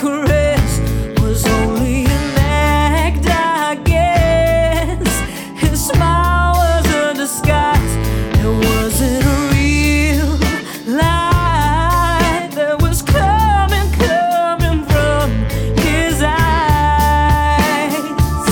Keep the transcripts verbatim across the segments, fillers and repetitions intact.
caress was only an act, I guess. His smile was a disguise, it wasn't a real light that was coming, coming from his eyes.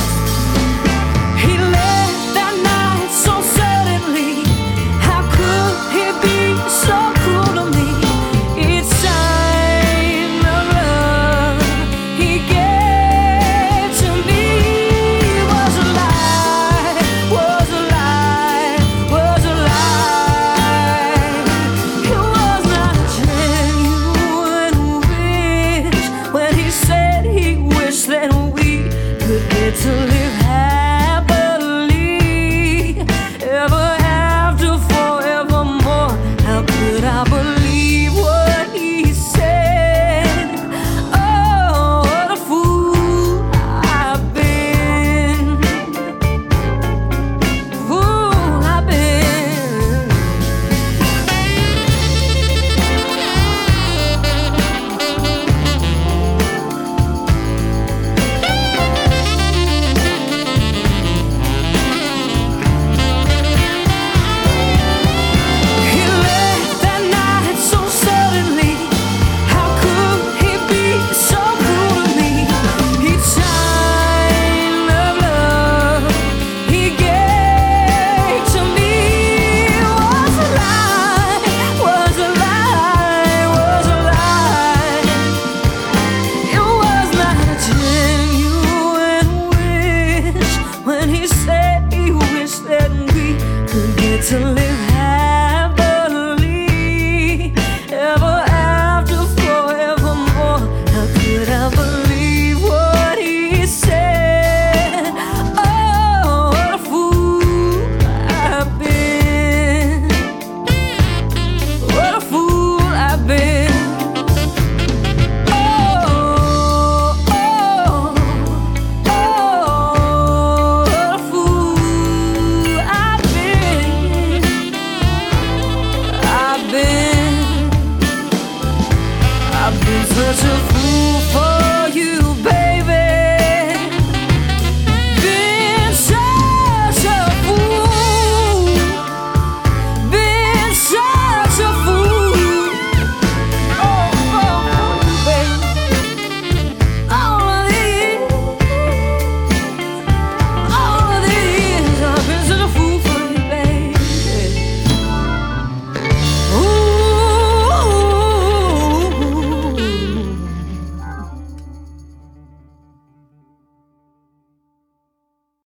He left that night so suddenly. How could he be so cruel to me? Each sign of love he gave to me was a lie, was a lie, was a lie. It was not a genuine wish when he said he wished that we could get to live happily ever after, forevermore. How could I believe what he said? Oh, what a fool I've been. Fool I've been. He left that night so suddenly. How could he be so cruel to me? Each sign of love he gave to me was a lie, was a lie, was a lie. It was not a genuine wish when he said he wished that we could get to live happily ever after, forevermore. How could I believe what he said? Oh, what a fool I've been. What a fool I've been. Oh, oh, oh, what a fool I've been. I've been, I've been such a fool for